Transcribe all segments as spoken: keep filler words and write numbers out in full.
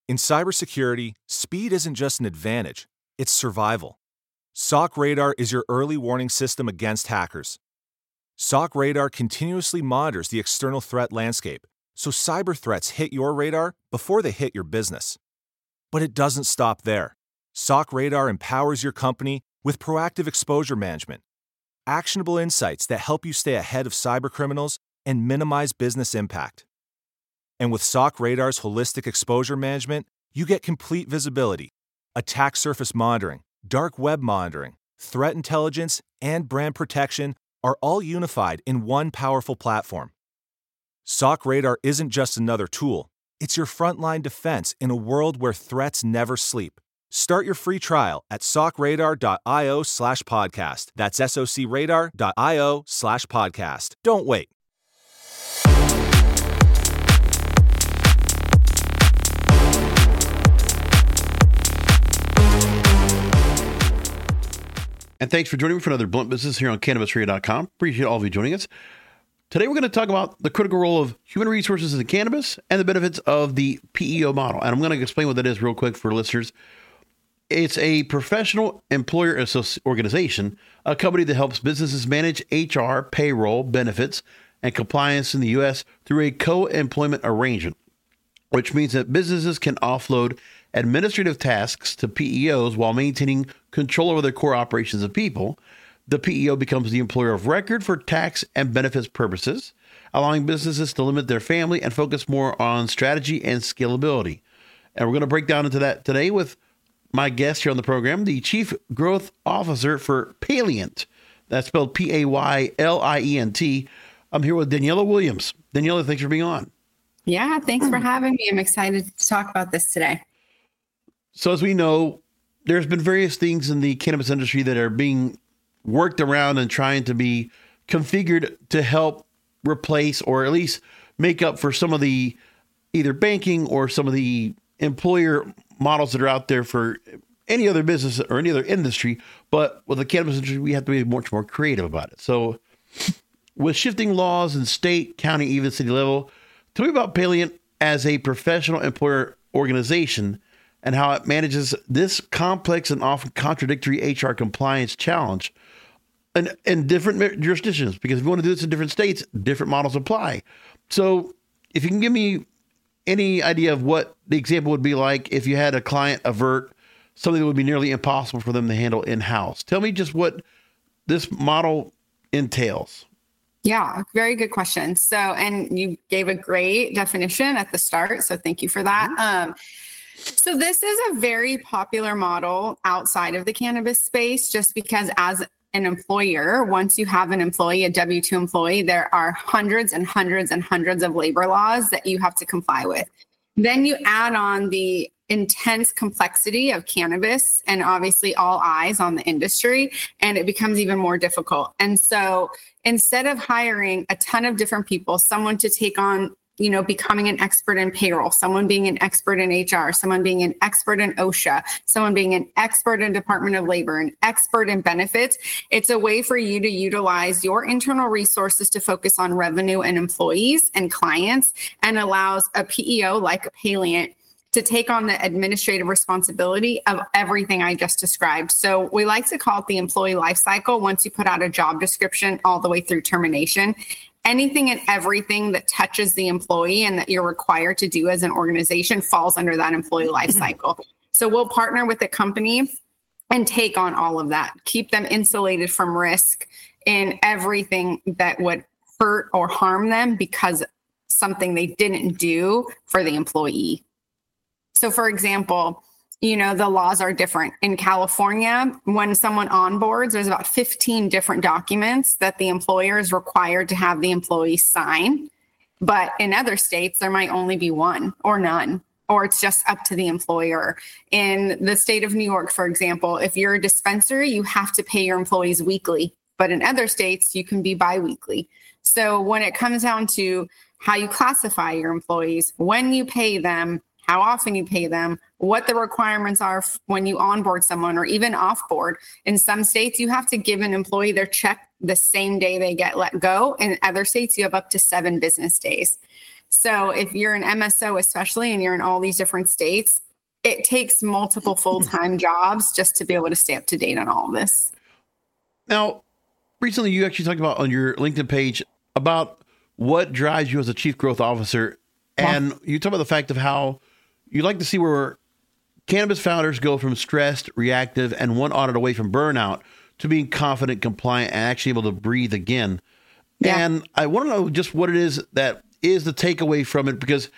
In cybersecurity, speed isn't just an advantage, it's survival. S O C Radar is your early warning system against hackers. S O C Radar continuously monitors the external threat landscape, so cyber threats hit your radar before they hit your business. But it doesn't stop there. S O C Radar empowers your company with proactive exposure management, actionable insights that help you stay ahead of cybercriminals and minimize business impact. And with S O C Radar's holistic exposure management, you get complete visibility, attack surface monitoring, dark web monitoring, threat intelligence, and brand protection are all unified in one powerful platform. S O C Radar isn't just another tool, it's your frontline defense in a world where threats never sleep. Start your free trial at socradar.io slash podcast. That's socradar.io slash podcast. Don't wait. And thanks for joining me for another Blunt Business here on Cannabis Radio dot com. Appreciate all of you joining us. Today, we're going to talk about the critical role of human resources in cannabis and the benefits of the P E O model. And I'm going to explain what that is real quick for listeners. It's a professional employer associ- organization, a company that helps businesses manage H R, payroll, benefits, and compliance in the U S through a co-employment arrangement, which means that businesses can offload administrative tasks to P E Os while maintaining control over their core operations of people. The P E O becomes the employer of record for tax and benefits purposes, allowing businesses to limit their family and focus more on strategy and scalability. And we're going to break down into that today with my guest here on the program, the Chief Growth Officer for Paylient. That's spelled P A Y L I E N T. I'm here with Daniela Williams. Daniela, thanks for being on. Yeah, thanks for having me. I'm excited to talk about this today. So as we know, there's been various things in the cannabis industry that are being worked around and trying to be configured to help replace or at least make up for some of the either banking or some of the employer models that are out there for any other business or any other industry. But with the cannabis industry, we have to be much more creative about it. So with shifting laws in state, county, even city level, tell me about Paylient as a professional employer organization and how it manages this complex and often contradictory H R compliance challenge in, in different jurisdictions. Because if you want to do this in different states, different models apply. So if you can give me any idea of what the example would be like if you had a client avert something that would be nearly impossible for them to handle in-house. Tell me just what this model entails. Yeah, very good question. So, and you gave a great definition at the start, so thank you for that. Um, so this is a very popular model outside of the cannabis space, just because as an employer, once you have an employee, a W two employee, there are hundreds and hundreds and hundreds of labor laws that you have to comply with. Then you add on the intense complexity of cannabis and obviously all eyes on the industry, and it becomes even more difficult. And so instead of hiring a ton of different people, someone to take on, you know, becoming an expert in payroll, someone being an expert in H R, someone being an expert in OSHA, someone being an expert in Department of Labor, an expert in benefits, it's a way for you to utilize your internal resources to focus on revenue and employees and clients, and allows a P E O like a Paylient to take on the administrative responsibility of everything I just described. So we like to call it the employee life cycle once you put out a job description all the way through termination. Anything and everything that touches the employee and that you're required to do as an organization falls under that employee life cycle. So we'll partner with the company and take on all of that, keep them insulated from risk in everything that would hurt or harm them because something they didn't do for the employee. So for example, you know, the laws are different. In California, when someone onboards, there's about fifteen different documents that the employer is required to have the employee sign. But in other states, there might only be one or none, or it's just up to the employer. In the state of New York, for example, if you're a dispensary, you have to pay your employees weekly. But in other states, you can be biweekly. So when it comes down to how you classify your employees, when you pay them, how often you pay them, what the requirements are when you onboard someone or even offboard. In some states, you have to give an employee their check the same day they get let go. In other states, you have up to seven business days. So if you're an M S O, especially, and you're in all these different states, it takes multiple full-time jobs just to be able to stay up to date on all of this. Now, recently you actually talked about on your LinkedIn page about what drives you as a chief growth officer. And wow. you talk about the fact of how you like to see where cannabis founders go from stressed, reactive, and one audit away from burnout to being confident, compliant, and actually able to breathe again. Yeah. And I want to know just what it is that is the takeaway from it, because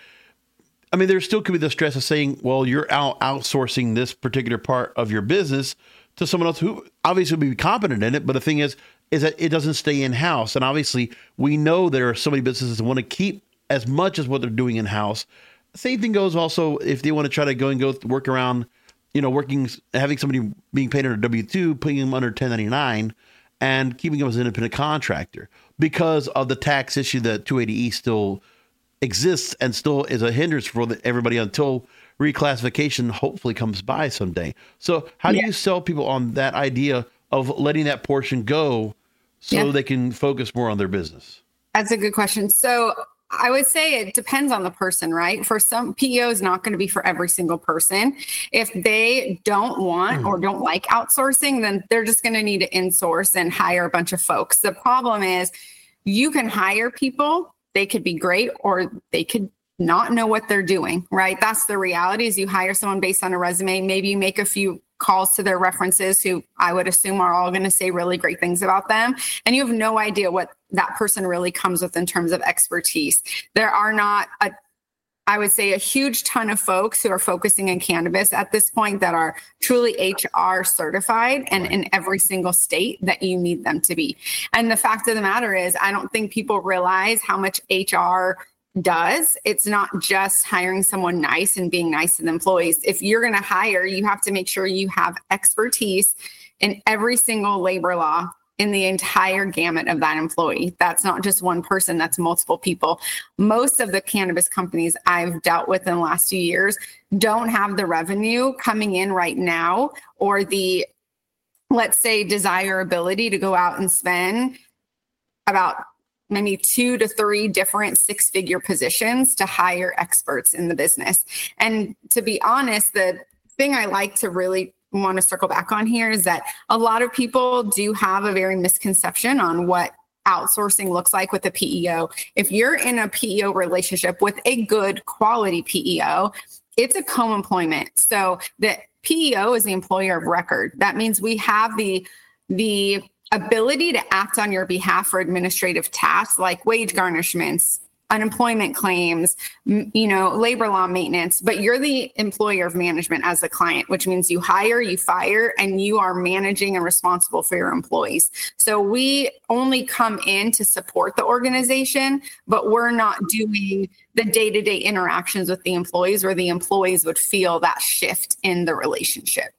I mean, there still could be the stress of saying, well, you're out outsourcing this particular part of your business to someone else who obviously will be competent in it. But the thing is, is that it doesn't stay in-house. And obviously, we know there are so many businesses that want to keep as much as what they're doing in-house. Same thing goes also if they want to try to go and go work around, you know, working, having somebody being paid under W two, putting them under ten ninety-nine and keeping them as an independent contractor because of the tax issue that two eighty E still exists and still is a hindrance for the, everybody until reclassification hopefully comes by someday. So how do yeah. you sell people on that idea of letting that portion go so yeah. they can focus more on their business? That's a good question. So I would say it depends on the person, right? For some, P E O is not going to be for every single person. If they don't want or don't like outsourcing, then they're just going to need to insource and hire a bunch of folks. The problem is you can hire people. They could be great or they could not know what they're doing, right? That's the reality. Is you hire someone based on a resume. Maybe you make a few calls to their references who I would assume are all going to say really great things about them. And you have no idea what that person really comes with in terms of expertise. There are not, a, I would say, a huge ton of folks who are focusing in cannabis at this point that are truly H R certified and in every single state that you need them to be. And the fact of the matter is, I don't think people realize how much H R does. It's not just hiring someone nice and being nice to the employees. If you're going to hire, you have to make sure you have expertise in every single labor law in the entire gamut of that employee. That's not just one person, that's multiple people. Most of the cannabis companies I've dealt with in the last few years don't have the revenue coming in right now or the, let's say, desirability to go out and spend about maybe two to three different six-figure positions to hire experts in the business. And to be honest, the thing I like to really want to circle back on here is that a lot of people do have a very misconception on what outsourcing looks like with a P E O. If you're in a P E O relationship with a good quality P E O, it's a co-employment. So the P E O is the employer of record. That means we have the the ability to act on your behalf for administrative tasks like wage garnishments, unemployment claims, you know, labor law maintenance, but you're the employer of management as a client, which means you hire, you fire, and you are managing and responsible for your employees. So we only come in to support the organization, but we're not doing the day-to-day interactions with the employees where the employees would feel that shift in the relationship.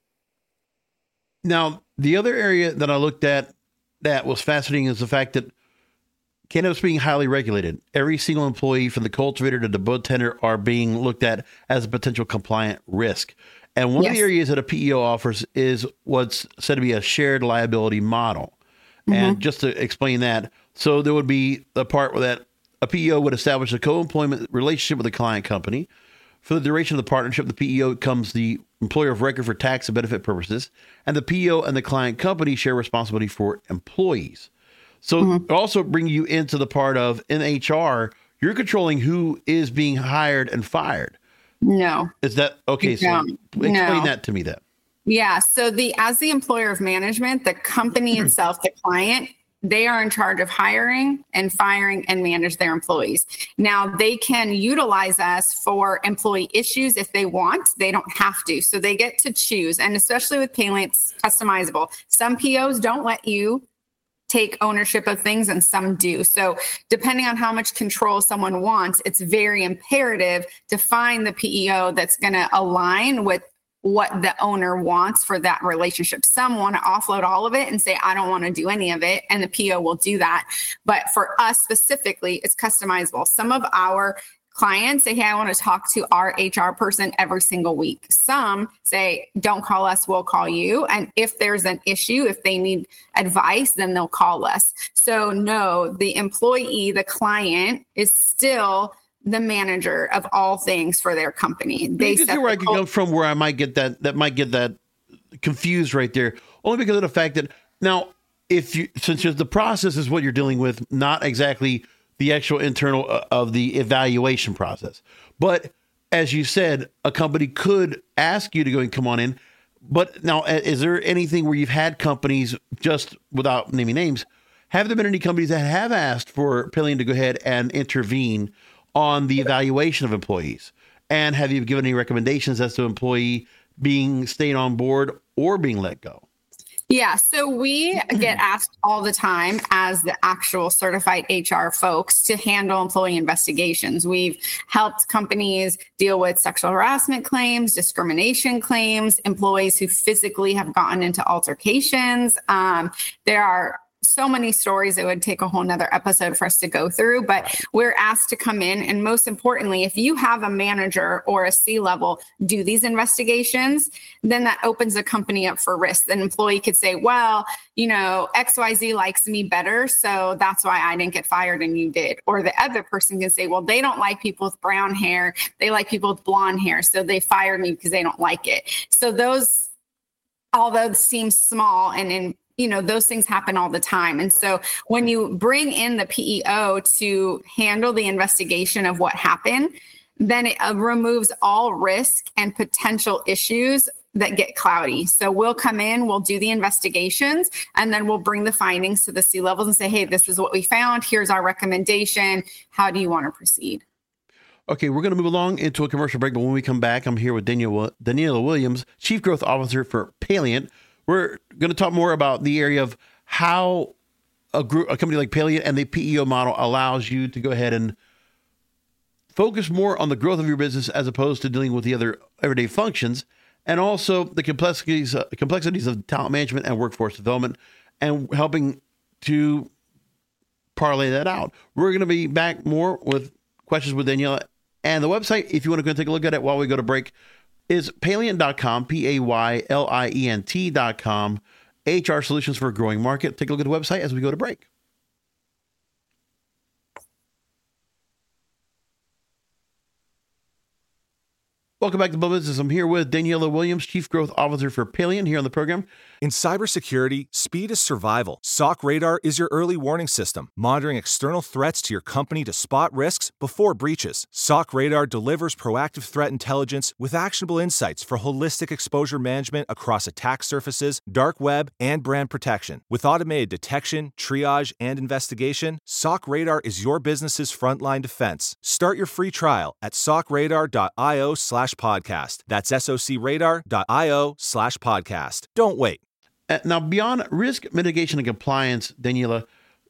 Now, the other area that I looked at that was fascinating is the fact that cannabis being highly regulated. Every single employee from the cultivator to the bud tender are being looked at as a potential compliant risk. And one yes. of the areas that a P E O offers is what's said to be a shared liability model. Mm-hmm. And just to explain that, so there would be the part where that a P E O would establish a co-employment relationship with the client company. For the duration of the partnership, the P E O becomes the employer of record for tax and benefit purposes, and the P E O and the client company share responsibility for employees. So mm-hmm. also bring you into the part of in H R, you're controlling who is being hired and fired. No. Is that okay? So no. explain no. that to me then. Yeah. So the as the employer of management, the company itself, the client, they are in charge of hiring and firing and manage their employees. Now, they can utilize us for employee issues if they want. They don't have to. So they get to choose. And especially with Paylink, it's customizable. Some P Os don't let you take ownership of things and some do. So depending on how much control someone wants, it's very imperative to find the P E O that's going to align with what the owner wants for that relationship. Some want to offload all of it and say, I don't want to do any of it. And the P O will do that. But for us specifically, it's customizable. Some of our clients say, hey, I want to talk to our H R person every single week. Some say, don't call us, we'll call you. And if there's an issue, if they need advice, then they'll call us. So no, the employee, the client is still the manager of all things for their company. They set where I could go from where I might get that, that might get that confused right there, only because of the fact that now, if you, since the process is what you're dealing with, not exactly the actual internal uh, of the evaluation process, but as you said, a company could ask you to go and come on in. But now, is there anything where you've had companies, just without naming names, have there been any companies that have asked for Palian to go ahead and intervene on the evaluation of employees? And have you given any recommendations as to employee being staying on board or being let go? Yeah, so we get asked all the time as the actual certified H R folks to handle employee investigations. We've helped companies deal with sexual harassment claims, discrimination claims, employees who physically have gotten into altercations. Um, there are so many stories it would take a whole nother episode for us to go through, but we're asked to come in. And most importantly, if you have a manager or a C-level do these investigations, then that opens the company up for risk. An employee could say, well, you know, X Y Z likes me better, so that's why I didn't get fired and you did. Or the other person can say, well, they don't like people with brown hair. They like people with blonde hair. So they fired me because they don't like it. So those, although seem small and in you know, those things happen all the time. And so when you bring in the P E O to handle the investigation of what happened, then it uh, removes all risk and potential issues that get cloudy. So we'll come in, we'll do the investigations, and then we'll bring the findings to the C-levels and say, hey, this is what we found. Here's our recommendation. How do you want to proceed? Okay, we're going to move along into a commercial break, but when we come back, I'm here with Daniela, Daniela Williams, Chief Growth Officer for Palian. We're going to talk more about the area of how a group, a company like Palian and the P E O model allows you to go ahead and focus more on the growth of your business as opposed to dealing with the other everyday functions, and also the complexities uh, complexities of talent management and workforce development, and helping to parlay that out. We're going to be back more with questions with Daniela, and the website, if you want to go and take a look at it while we go to break, is Palian dot com, P A Y L I E N T dot com, H R solutions for a growing market. Take a look at the website as we go to break. Welcome back to Bubba Business. I'm here with Daniela Williams, Chief Growth Officer for Palian, here on the program. In cybersecurity, speed is survival. S O C Radar is your early warning system, monitoring external threats to your company to spot risks before breaches. S O C Radar delivers proactive threat intelligence with actionable insights for holistic exposure management across attack surfaces, dark web, and brand protection. With automated detection, triage, and investigation, S O C Radar is your business's frontline defense. Start your free trial at socradar.io slash podcast. That's socradar.io slash podcast. Don't wait. Uh, now, beyond risk mitigation and compliance, Daniela,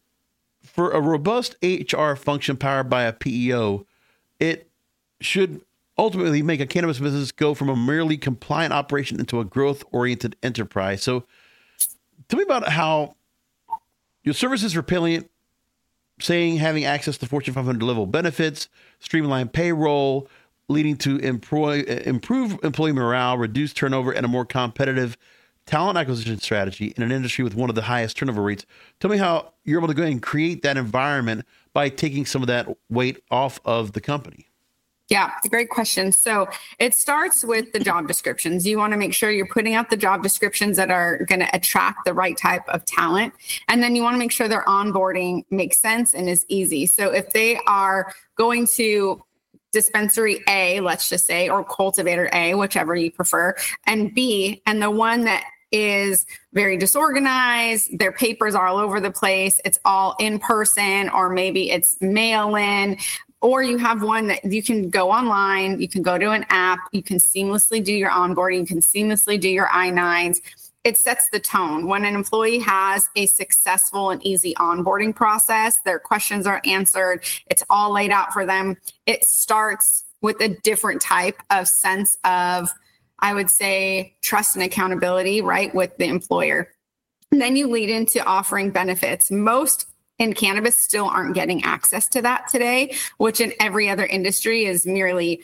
for a robust H R function powered by a P E O, it should ultimately make a cannabis business go from a merely compliant operation into a growth-oriented enterprise. So tell me about how your services for Palian, saying having access to Fortune five hundred level benefits, streamlined payroll, leading to employ, improve employee morale, reduce turnover, and a more competitive talent acquisition strategy in an industry with one of the highest turnover rates. Tell me how you're able to go ahead and create that environment by taking some of that weight off of the company. Yeah, it's a great question. So it starts with the job descriptions. You want to make sure you're putting out the job descriptions that are going to attract the right type of talent. And then you want to make sure their onboarding makes sense and is easy. So if they are going to dispensary A, let's just say, or cultivator A, whichever you prefer, and B, and the one that is very disorganized, their papers are all over the place, it's all in person, or maybe it's mail in, or you have one that you can go online, you can go to an app, you can seamlessly do your onboarding, you can seamlessly do your I nines. It sets the tone. When an employee has a successful and easy onboarding process, their questions are answered, it's all laid out for them. It starts with a different type of sense of, I would say, trust and accountability, right, with the employer. And then you lead into offering benefits. Most in cannabis still aren't getting access to that today, which in every other industry is merely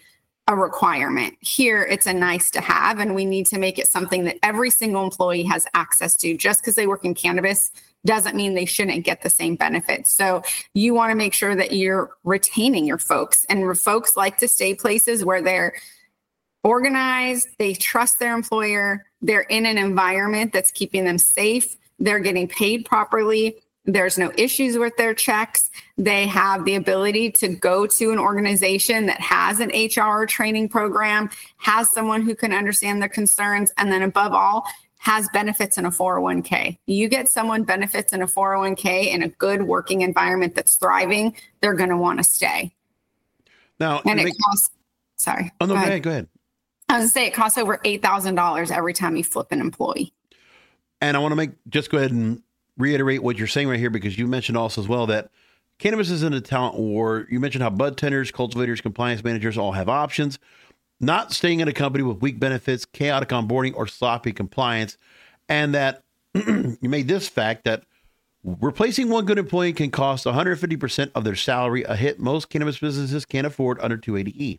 a requirement. Here, it's a nice to have, and we need to make it something that every single employee has access to. Just because they work in cannabis doesn't mean they shouldn't get the same benefits. So you want to make sure that you're retaining your folks, and folks like to stay places where they're organized, they trust their employer, they're in an environment that's keeping them safe, they're getting paid properly, there's no issues with their checks, they have the ability to go to an organization that has an H R training program, has someone who can understand their concerns, and then above all, has benefits in a four oh one k. You get someone benefits in a four oh one k in a good working environment that's thriving, they're going to want to stay. Now, and it make, costs, sorry. Oh, no, go go ahead. ahead. Go ahead. I was going to say it costs over eight thousand dollars every time you flip an employee. And I want to make, just go ahead and reiterate what you're saying right here, because you mentioned also as well that cannabis is in a talent war. You mentioned how bud tenders, cultivators, compliance managers all have options. Not staying in a company with weak benefits, chaotic onboarding, or sloppy compliance. And that you made this fact that replacing one good employee can cost one hundred fifty percent of their salary, a hit most cannabis businesses can't afford under two eighty E.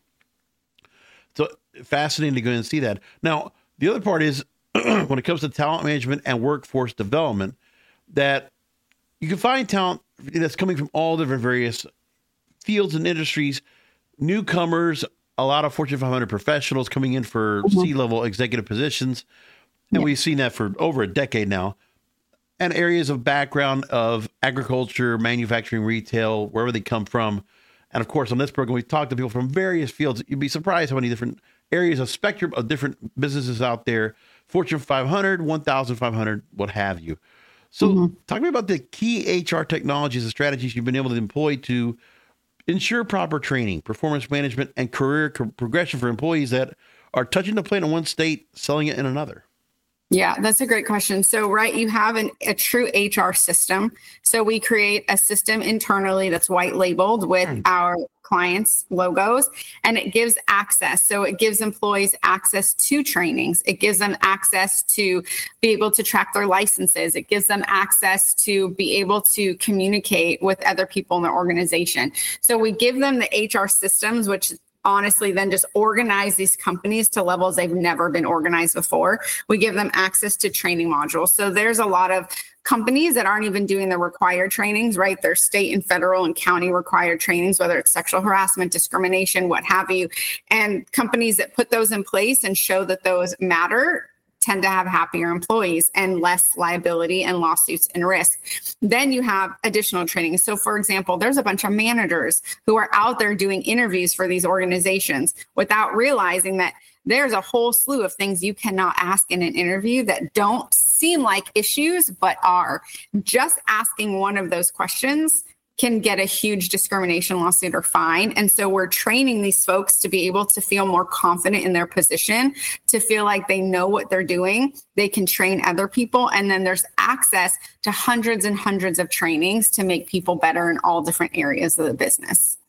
So fascinating to go and see that. Now, the other part is when it comes to talent management and workforce development, that you can find talent that's coming from all different various fields and industries, newcomers, a lot of Fortune five hundred professionals coming in for mm-hmm. C-level executive positions. And yeah. we've seen that for over a decade now. And areas of background of agriculture, manufacturing, retail, wherever they come from. And of course, on this program, we've talked to people from various fields. You'd be surprised how many different areas of spectrum of different businesses out there, Fortune five hundred, one thousand five hundred, what have you. So mm-hmm. talk to me about the key H R technologies and strategies you've been able to employ to ensure proper training, performance management, and career co- progression for employees that are touching the plant in one state, selling it in another. Yeah, that's a great question. So, right, you have an, a true H R system. So we create a system internally that's white labeled with mm. our clients' logos, and it gives access. So it gives employees access to trainings. It gives them access to be able to track their licenses. It gives them access to be able to communicate with other people in their organization. So we give them the H R systems, which honestly then just organize these companies to levels they've never been organized before. We give them access to training modules. So there's a lot of companies that aren't even doing the required trainings, right? There's state and federal and county required trainings, whether it's sexual harassment, discrimination, what have you. And companies that put those in place and show that those matter tend to have happier employees and less liability and lawsuits and risk. Then you have additional training. So for example, there's a bunch of managers who are out there doing interviews for these organizations without realizing that there's a whole slew of things you cannot ask in an interview that don't seem like issues, but are. Just asking one of those questions can get a huge discrimination lawsuit or fine. And so we're training these folks to be able to feel more confident in their position, to feel like they know what they're doing. They can train other people. And then there's access to hundreds and hundreds of trainings to make people better in all different areas of the business.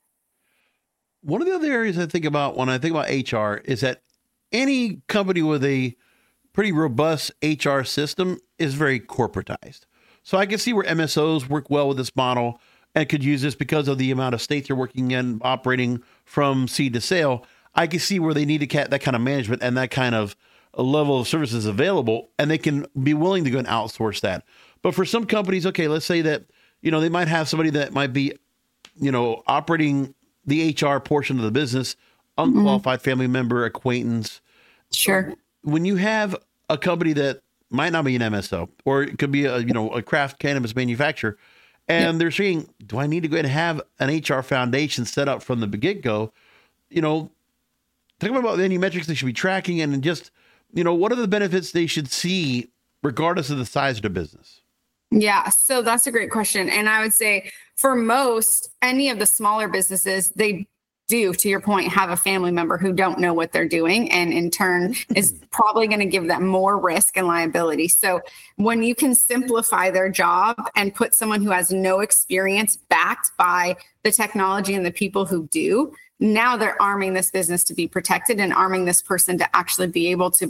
One of the other areas I think about when I think about H R is that any company with a pretty robust H R system is very corporatized. So I can see where M S Os work well with this model and could use this because of the amount of states they're working in, operating from seed to sale. I can see where they need to get that kind of management and that kind of a level of services available, and they can be willing to go and outsource that. But for some companies, okay, let's say that, you know, they might have somebody that might be, you know, operating the H R portion of the business, unqualified mm-hmm. family member, acquaintance. Sure. When you have a company that might not be an M S O, or it could be a, you know, a craft cannabis manufacturer, and yep. they're saying, do I need to go ahead and have an H R foundation set up from the get-go? You know, talk about any metrics they should be tracking, and just, you know, what are the benefits they should see regardless of the size of the business? Yeah, so that's a great question. And I would say for most, any of the smaller businesses, they do, to your point, have a family member who don't know what they're doing, and in turn is probably going to give them more risk and liability. So when you can simplify their job and put someone who has no experience backed by the technology and the people who do, now they're arming this business to be protected and arming this person to actually be able to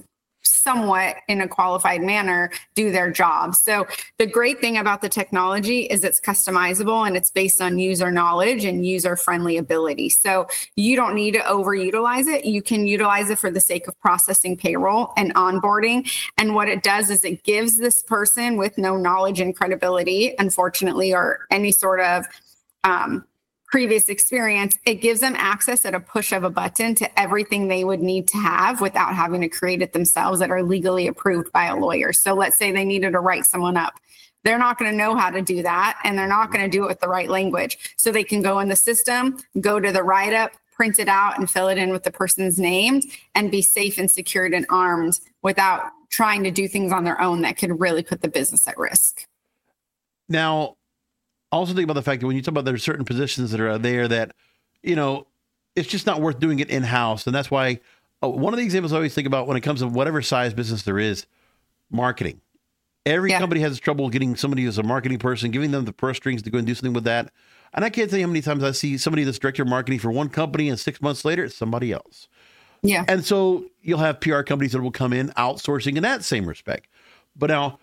somewhat in a qualified manner do their job. So the great thing about the technology is it's customizable and it's based on user knowledge and user friendly ability. So you don't need to overutilize it. You can utilize it for the sake of processing payroll and onboarding. And what it does is it gives this person with no knowledge and credibility, unfortunately, or any sort of um, previous experience, it gives them access at a push of a button to everything they would need to have without having to create it themselves that are legally approved by a lawyer. So let's say they needed to write someone up. They're not going to know how to do that, and they're not going to do it with the right language. So they can go in the system, go to the write-up, print it out, and fill it in with the person's name and be safe and secured and armed without trying to do things on their own that could really put the business at risk. Now, also think about the fact that when you talk about there's certain positions that are there that, you know, it's just not worth doing it in-house. And that's why uh, one of the examples I always think about when it comes to whatever size business there is, marketing. Every yeah. company has trouble getting somebody who's a marketing person, giving them the purse strings to go and do something with that. And I can't tell you how many times I see somebody that's director of marketing for one company and six months later, it's somebody else. Yeah. And so you'll have P R companies that will come in outsourcing in that same respect. But now,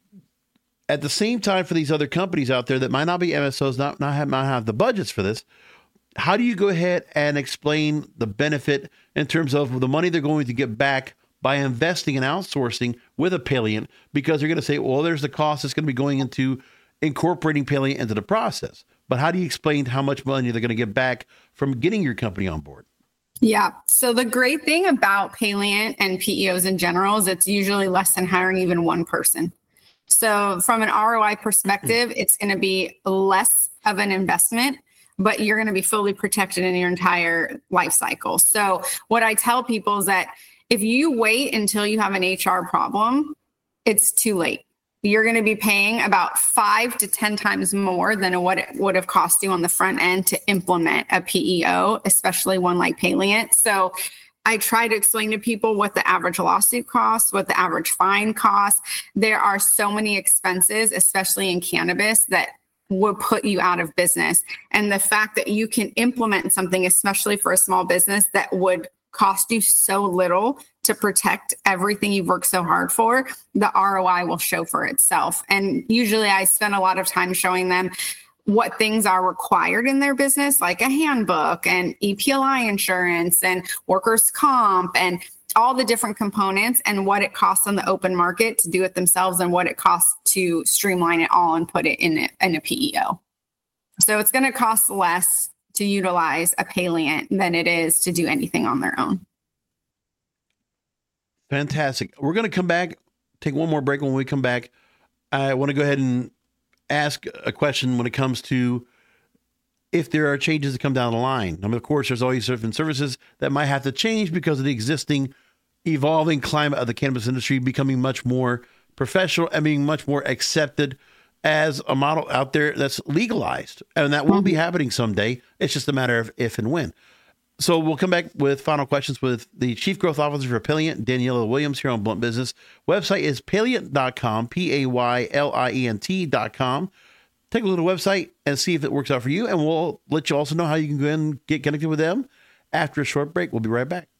at the same time, for these other companies out there that might not be M S Os, not, not have, not have the budgets for this, how do you go ahead and explain the benefit in terms of the money they're going to get back by investing in outsourcing with a Paylient? Because they're going to say, well, there's the cost that's going to be going into incorporating Paylient into the process. But how do you explain how much money they're going to get back from getting your company on board? Yeah. So the great thing about Paylient and P E Os in general is it's usually less than hiring even one person. So from an R O I perspective, it's going to be less of an investment, but you're going to be fully protected in your entire life cycle. So what I tell people is that if you wait until you have an H R problem, it's too late. You're going to be paying about five to ten times more than what it would have cost you on the front end to implement a P E O, especially one like Paylient. So I try to explain to people what the average lawsuit costs, what the average fine costs. There are so many expenses, especially in cannabis, that would put you out of business. And the fact that you can implement something, especially for a small business, that would cost you so little to protect everything you've worked so hard for, the R O I will show for itself. And usually I spend a lot of time showing them what things are required in their business, like a handbook and E P L I insurance and workers' comp and all the different components, and what it costs on the open market to do it themselves and what it costs to streamline it all and put it in a, in a P E O. So it's going to cost less to utilize a Paylient than it is to do anything on their own. Fantastic. We're going to come back, take one more break. When we come back, I want to go ahead and ask a question when it comes to if there are changes that come down the line. I mean, of course, there's always certain services that might have to change because of the existing evolving climate of the cannabis industry becoming much more professional and being much more accepted as a model out there that's legalized. And that will mm-hmm. be happening someday. It's just a matter of if and when. So we'll come back with final questions with the Chief Growth Officer for Paylient, Daniela Williams, here on Blunt Business. Website is paylient dot com, P A Y L I E N T dot com. Take a look at the website and see if it works out for you. And we'll let you also know how you can go and get connected with them after a short break. We'll be right back.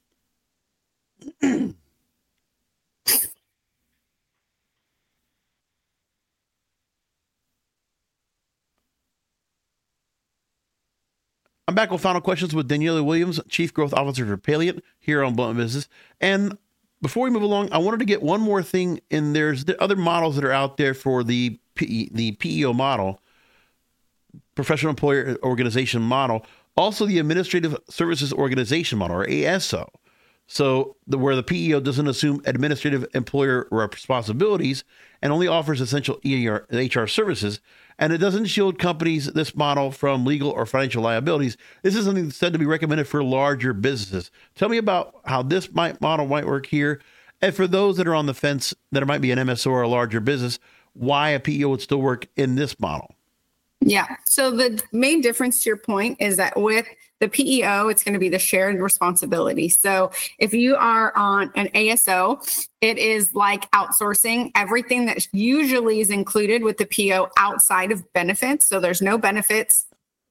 I'm back with final questions with Daniela Williams, Chief Growth Officer for Paylient, here on Blunt Business. And before we move along, I wanted to get one more thing. And there's the other models that are out there for the P, the P E O model, Professional Employer Organization model, also the Administrative Services Organization model, or A S O. So the, where the P E O doesn't assume administrative employer responsibilities and only offers essential E R, H R services, and it doesn't shield companies, this model, from legal or financial liabilities. This is something that's said to be recommended for larger businesses. Tell me about how this might, model might work here. And for those that are on the fence, that it might be an M S O or a larger business, why a P E O would still work in this model. Yeah. So the main difference to your point is that with the P E O, it's going to be the shared responsibility. So if you are on an A S O, it is like outsourcing everything that usually is included with the P E O outside of benefits. So there's no benefits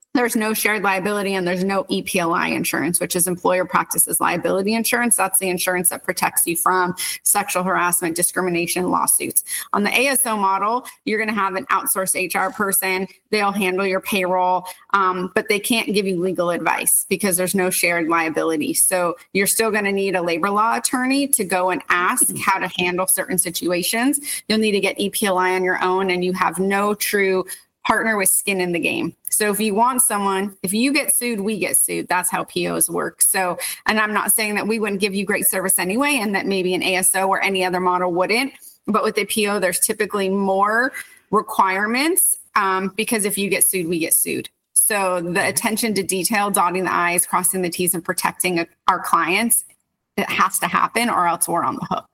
There's no shared liability and there's no E P L I insurance, which is employer practices liability insurance. That's the insurance that protects you from sexual harassment, discrimination, lawsuits. On the A S O model, you're going to have an outsourced H R person. They'll handle your payroll, um, but they can't give you legal advice because there's no shared liability. So you're still going to need a labor law attorney to go and ask how to handle certain situations. You'll need to get E P L I on your own, and you have no true partner with skin in the game. So if you want someone, if you get sued, we get sued. That's how P Os work. So, and I'm not saying that we wouldn't give you great service anyway, and that maybe an A S O or any other model wouldn't, but with a P O, there's typically more requirements um, because if you get sued, we get sued. So the attention to detail, dotting the I's, crossing the T's, and protecting our clients, it has to happen or else we're on the hook.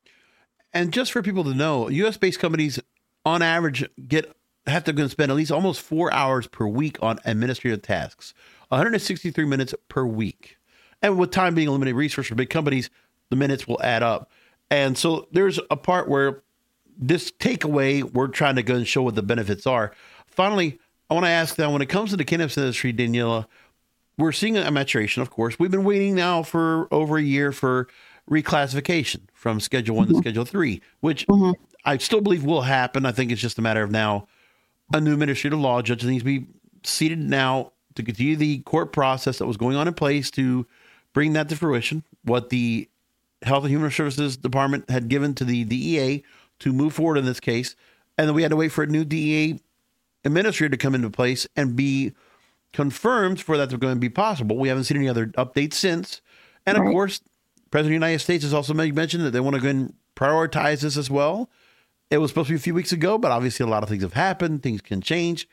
And just for people to know, U S-based companies on average get have to go and spend at least almost four hours per week on administrative tasks, one hundred sixty-three minutes per week. And with time being a limited resource for big companies, the minutes will add up. And so there's a part where this takeaway, we're trying to go and show what the benefits are. Finally, I want to ask now, when it comes to the cannabis industry, Daniela, we're seeing a maturation, of course. We've been waiting now for over a year for reclassification from Schedule One mm-hmm. to Schedule Three, which mm-hmm. I still believe will happen. I think it's just a matter of now a new administrative law judge needs to be seated now to continue the court process that was going on in place to bring that to fruition, what the Health and Human Services Department had given to the D E A to move forward in this case. And then we had to wait for a new D E A administrator to come into place and be confirmed for that to going to be possible. We haven't seen any other updates since. And of right. course, President of the United States has also mentioned that they want to go and prioritize this as well. It was supposed to be a few weeks ago, but obviously a lot of things have happened. Things can change.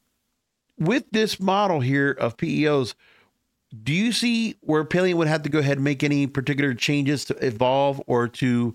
With this model here of P E Os, do you see where Paleant would have to go ahead and make any particular changes to evolve or to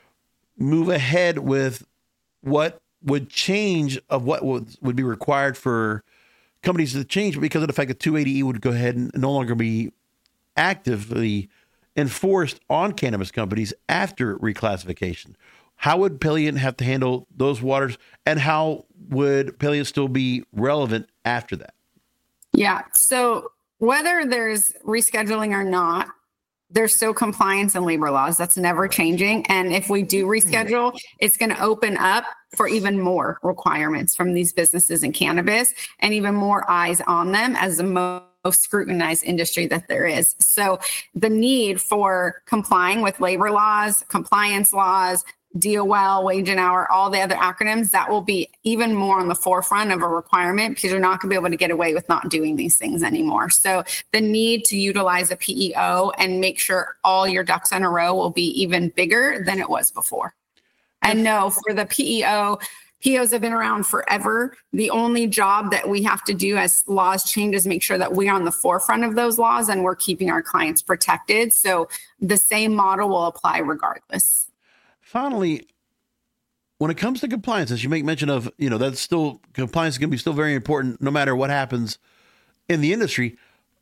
move ahead with what would change of what would, would be required for companies to change because of the fact that two eighty E would go ahead and no longer be actively enforced on cannabis companies after reclassification? How would Paleant have to handle those waters, and how would Paleant still be relevant after that? Yeah. So whether there's rescheduling or not, there's still compliance and labor laws. That's never changing. And if we do reschedule, it's going to open up for even more requirements from these businesses in cannabis and even more eyes on them as the most scrutinized industry that there is. So the need for complying with labor laws, compliance laws, D O L, wage and hour, all the other acronyms, that will be even more on the forefront of a requirement because you're not going to be able to get away with not doing these things anymore. So the need to utilize a P E O and make sure all your ducks in a row will be even bigger than it was before. And no, for the P E O, P E Os have been around forever. The only job that we have to do as laws change is make sure that we're on the forefront of those laws and we're keeping our clients protected. So the same model will apply regardless. Finally, when it comes to compliance, as you make mention of, you know, that's still, compliance is going to be still very important no matter what happens in the industry.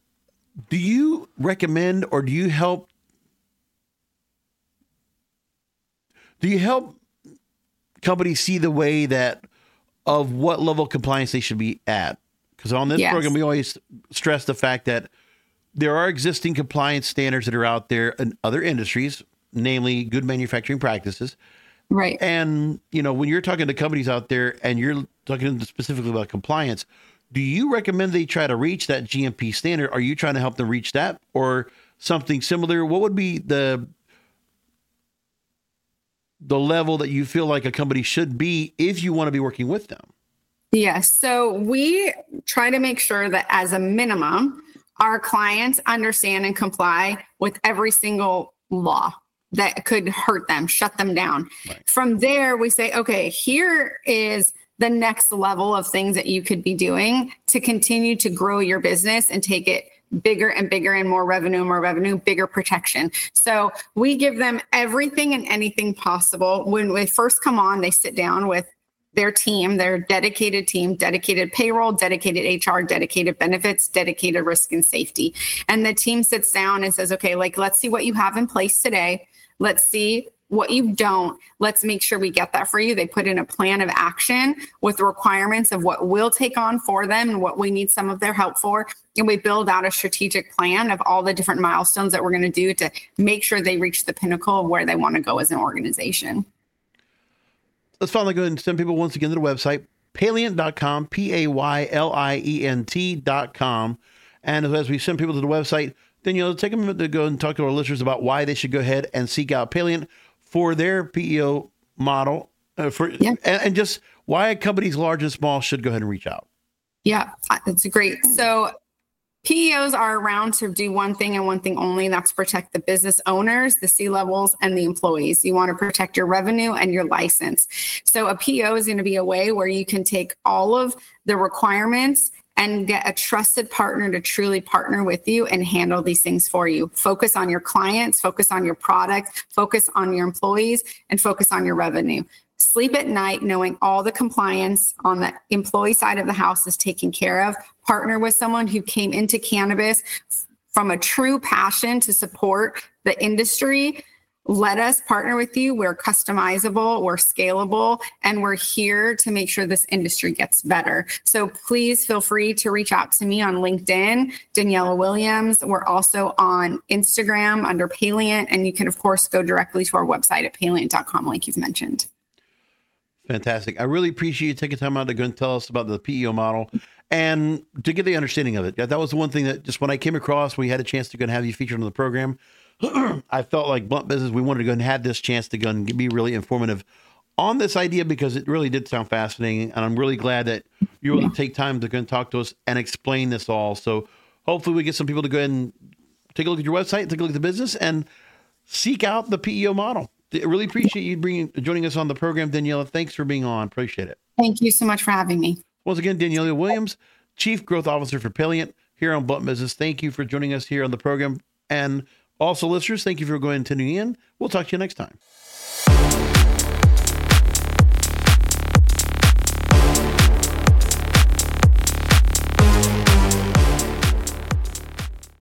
Do you recommend or do you help, do you help companies see the way that of what level of compliance they should be at? Because on this yes. program, we always stress the fact that there are existing compliance standards that are out there in other industries, namely good manufacturing practices. Right. And, you know, when you're talking to companies out there and you're talking specifically about compliance, do you recommend they try to reach that G M P standard? Are you trying to help them reach that or something similar? What would be the the level that you feel like a company should be if you want to be working with them? Yes. So we try to make sure that as a minimum, our clients understand and comply with every single law that could hurt them, shut them down. Right. From there, we say, okay, here is the next level of things that you could be doing to continue to grow your business and take it bigger and bigger and more revenue, more revenue, bigger protection. So we give them everything and anything possible. When they first come on, they sit down with their team, their dedicated team, dedicated payroll, dedicated H R, dedicated benefits, dedicated risk and safety. And the team sits down and says, okay, like, let's see what you have in place today. Let's see what you don't, let's make sure we get that for you. They put in a plan of action with the requirements of what we'll take on for them and what we need some of their help for. And we build out a strategic plan of all the different milestones that we're going to do to make sure they reach the pinnacle of where they want to go as an organization. Let's finally go ahead and send people once again to the website, Paylient dot com, P A Y L I E N T dot com. And as we send people to the website, then you'll take a minute to go and talk to our listeners about why they should go ahead and seek out Paylient for their P E O model, uh, for yeah. and, and just why companies large and small should go ahead and reach out. Yeah, that's great. So P E Os are around to do one thing and one thing only. That's protect the business owners, the C-levels, and the employees. You want to protect your revenue and your license. So a P E O is going to be a way where you can take all of the requirements and get a trusted partner to truly partner with you and handle these things for you. Focus on your clients, focus on your product, focus on your employees, and focus on your revenue. Sleep at night knowing all the compliance on the employee side of the house is taken care of. Partner with someone who came into cannabis from a true passion to support the industry. Let us partner with you. We're customizable, we're scalable, and we're here to make sure this industry gets better. So please feel free to reach out to me on LinkedIn, Daniela Williams. We're also on Instagram under Paylient, and you can, of course, go directly to our website at paylient dot com, like you've mentioned. Fantastic. I really appreciate you taking time out to go and tell us about the P E O model and to get the understanding of it. That was the one thing that just when I came across, we had a chance to go and have you featured on the program. I felt like Blunt Business, we wanted to go and have this chance to go and be really informative on this idea because it really did sound fascinating. And I'm really glad that you really take time to go and talk to us and explain this all. So hopefully we get some people to go ahead and take a look at your website, take a look at the business, and seek out the P E O model. I really appreciate you bringing, joining us on the program, Daniela. Thanks for being on. Appreciate it. Thank you so much for having me. Once again, Daniela Williams, Chief Growth Officer for Paylient here on Blunt Business. Thank you for joining us here on the program. And also, listeners, thank you for going and tuning in. We'll talk to you next time.